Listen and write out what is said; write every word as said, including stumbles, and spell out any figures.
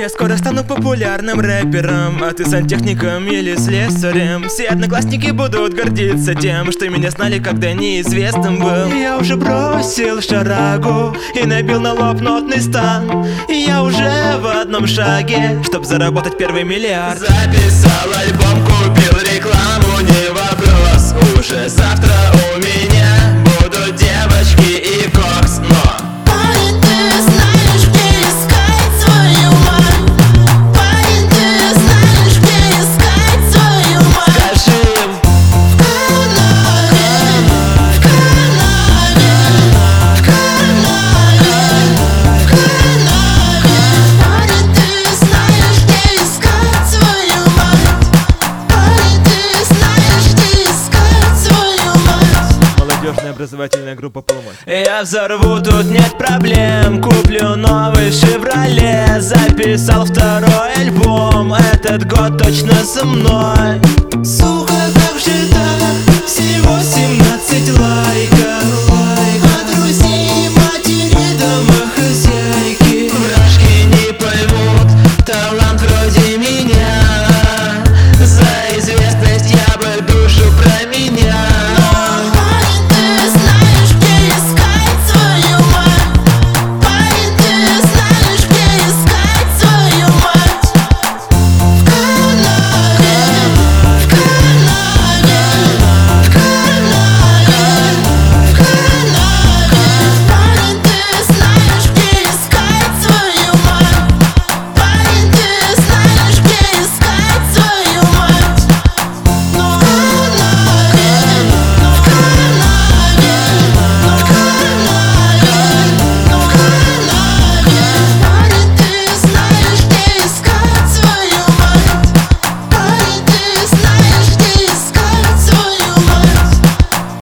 Я скоро стану популярным рэпером, а ты сантехником или слесарем. Все одноклассники будут гордиться тем, что меня знали, когда неизвестным был. Я уже бросил шарагу и набил на лоб нотный стан. Я уже в одном шаге, чтоб заработать первый миллиард. Записал альбом, купил рекламу, не вопрос. Уже завтра у меня будут девочки и кокс, но парень, ты знаешь, где искать свою мать. Парень, ты знаешь, где искать свою мать. скажи им. В Канаде, в Канаде, в Канаде, в Канаде. Парень, ты знаешь, где искать свою мать. Парень, ты знаешь, где искать свою мать. Молодежная образовательная группа «Полумой». Я взорву, тут нет проблем. Куплю новый «Шевроле». Записал второй альбом, этот год точно со мной. Сука.